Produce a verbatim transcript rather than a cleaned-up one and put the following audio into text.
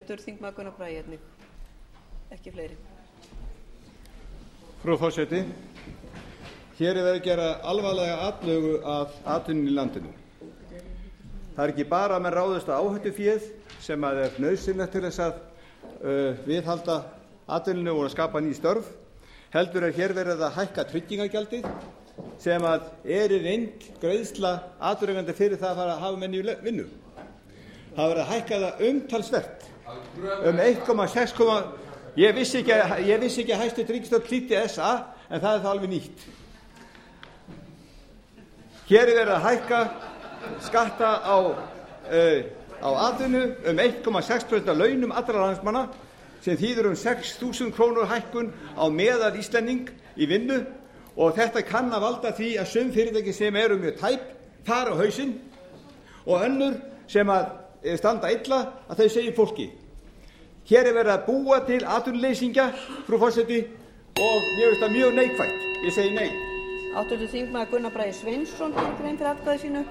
þingmaður Gunnar Bragi einnig, ekki fleiri. Frú forseti, hér er verið að gera alvarlega atlögu að atvinnunni í landinu. Það er ekki bara að menn ráðast á áhættuféð sem að er nauðsynlegt til þess að uh, viðhalda atvinnunni og að skapa ný störf, heldur er hér verið að hækka tryggingagjaldið sem að er í reynd greiðsla atvinnurekanda fyrir það að fara að hafa menn í vinnu. Það verið að hækka það umtalsvert um eitt komma sex. Ég vissi ekki að, ég vissi ekki að hæstvirt ríkisstjórn hlýddi S A, en það er það alveg nýtt. Hér er verið að hækka skatta á, uh, á atvinnu um eitt komma sex prósent af launum allra landsmanna, sem þýðir um sex þúsund krónur hækkun á meðal Íslending í vinnu, og þetta kann að valda því að sum fyrirtæki sem eru mjög tæp fara á hausinn og önnur sem að standa illa að þau segja fólki. Hér er verið að búa til atvinnuleysingja, frú forseti, og mér finnst það mjög neikvætt. Ég segi nei. háttvirtur þingmaður Gunnar Bragi Sveinsson gerir grein fyrir atkvæði sínu.